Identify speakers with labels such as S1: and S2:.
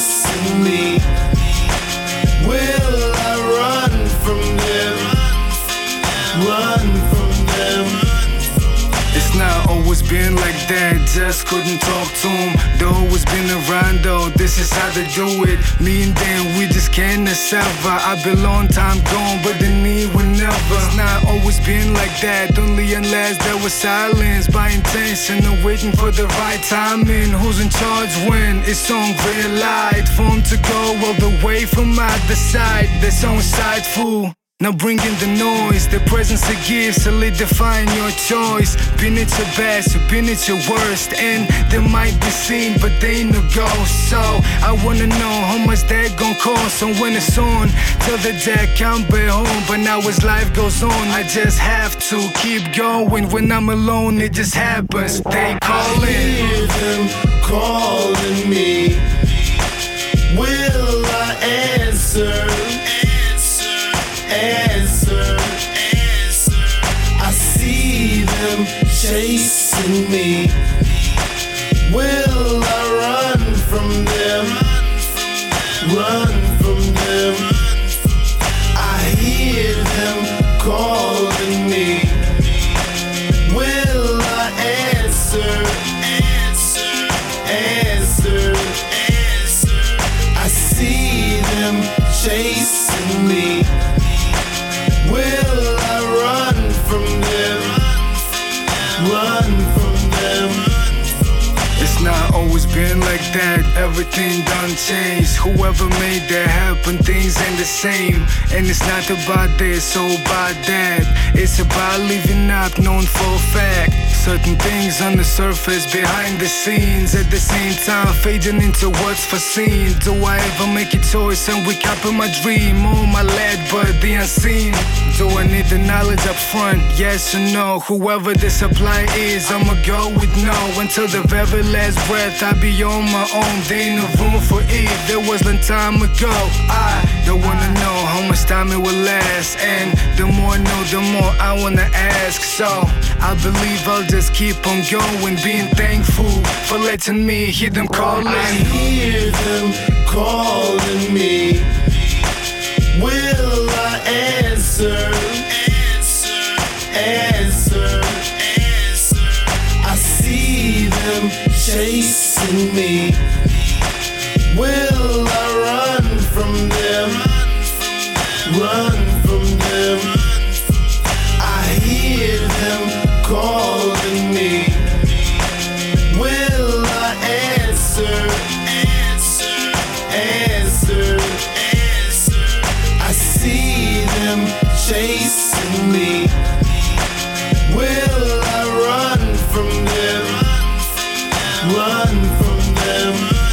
S1: chasing me? Will I run from them? Run from them.
S2: It's not always been like that, just couldn't talk to him. Though always been around though, this is how they do it. Me and them, we just can't sever. I've been long time gone, but the need will never. It's not always been like that, only unless there was silence. By intention and waiting for the right timing. Who's in charge when it's on red light? For him to go all the way from either side. They're so insightful. Now bring in the noise, the presence it gives, solidifying your choice. Been at your best, you've been at your worst, and they might be seen, but they ain't no ghost. So I wanna know how much that gon' cost. So when it's on, tell the dad come back home. But now as life goes on, I just have to keep going. When I'm alone, it just happens. They calling.
S1: I hear them calling me. Will I answer? Answer. I see them chasing me. Will I run from them? Run from them. I hear them calling me. Will I answer? Answer. I see them chasing me. Will I run from them? Run from them.
S2: It's not always been like that, everything done changed. Whoever made that happen, things ain't the same. And it's not about this or about that, it's about living up, known for a fact. Certain things on the surface, behind the scenes, at the same time fading into what's foreseen. Do I ever make a choice and wake up in my dream? All my lead, but the unseen. Do I need the knowledge up front? Yes or no? Whoever the supply is, I'ma go with no. Until the very last breath, I be on my own. There ain't no room for it, there was a time ago. I don't wanna know how much time it will last, and the more I know, the more I wanna ask. So I believe I'll just keep on going, being thankful for letting me hear them calling.
S1: I hear them calling me. Will I answer? Answer. I see them chasing me. Will I run from them? Run from them. I hear them calling me. Will I answer? Answer. I see them chasing me. Will I run from them? Run from them.